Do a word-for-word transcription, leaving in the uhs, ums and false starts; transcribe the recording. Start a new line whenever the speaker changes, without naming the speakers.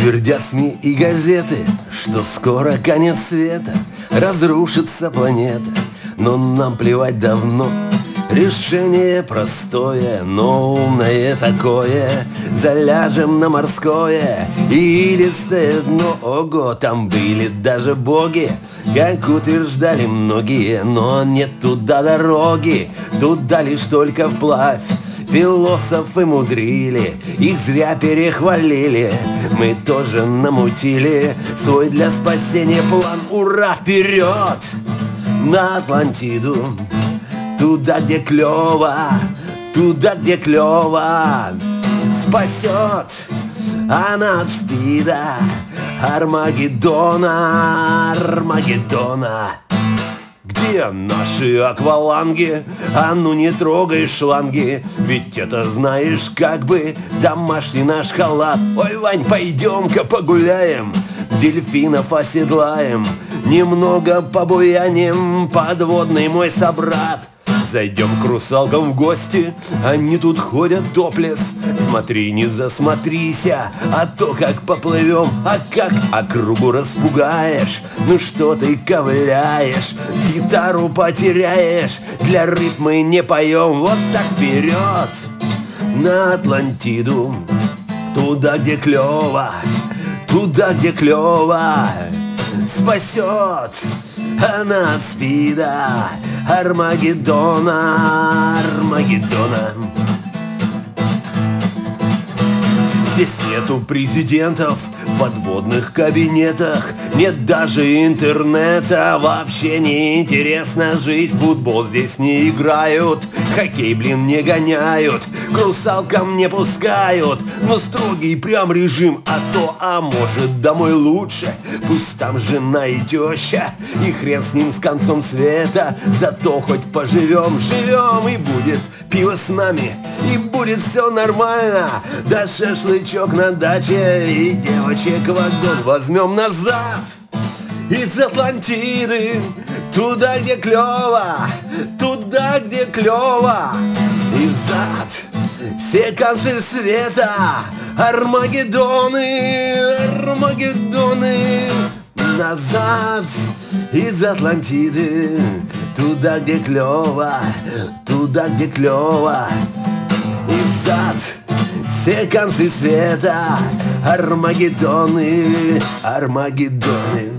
Твердят СМИ и газеты, что скоро конец света, разрушится планета, но нам плевать давно. Решение простое, но умное такое. Заляжем на морское и илистое дно. Ого, там были даже боги, как утверждали многие, но нет туда дороги, туда лишь только вплавь. Философы мудрили, их зря перехвалили. Мы тоже намутили свой для спасения план. Ура, вперед! На Атлантиду, туда, где клёво, туда, где клёво. Спасет она от спида Армагеддона, Армагеддона. Где наши акваланги? А ну не трогай шланги, ведь это знаешь как бы домашний наш халат. Ой, Вань, пойдем-ка погуляем, дельфинов оседлаем, немного побуянем, подводный мой собрат. Зайдем к русалкам в гости, они тут ходят топлес. Смотри, не засмотрися, а то как поплывем. А как округу распугаешь, ну что ты ковыляешь, гитару потеряешь, для рыб мы не поем. Вот так вперед на Атлантиду, туда, где клёво, туда, где клёво. Спасет она от спида Армагеддона, Армагеддона. Здесь нету президентов в подводных кабинетах, нет даже интернета. Вообще не интересно жить, в футбол здесь не играют, хоккей, блин, не гоняют, к русалкам не пускают. Но строгий прям режим, а то, а может, домой лучше. Пусть там жена и теща, и хрен с ним, с концом света. Зато хоть поживем, живем, и будет пиво с нами, и будет все нормально. Да шашлычок на даче, и девочек в вагон возьмем назад. Из Атлантиды, туда, где клёво, туда, где клёво. И взад все концы света, Армагеддоны, Армагеддоны. Назад из Атлантиды, туда, где клёво, туда, где клёво. И взад все концы света, Армагеддоны, Армагеддоны.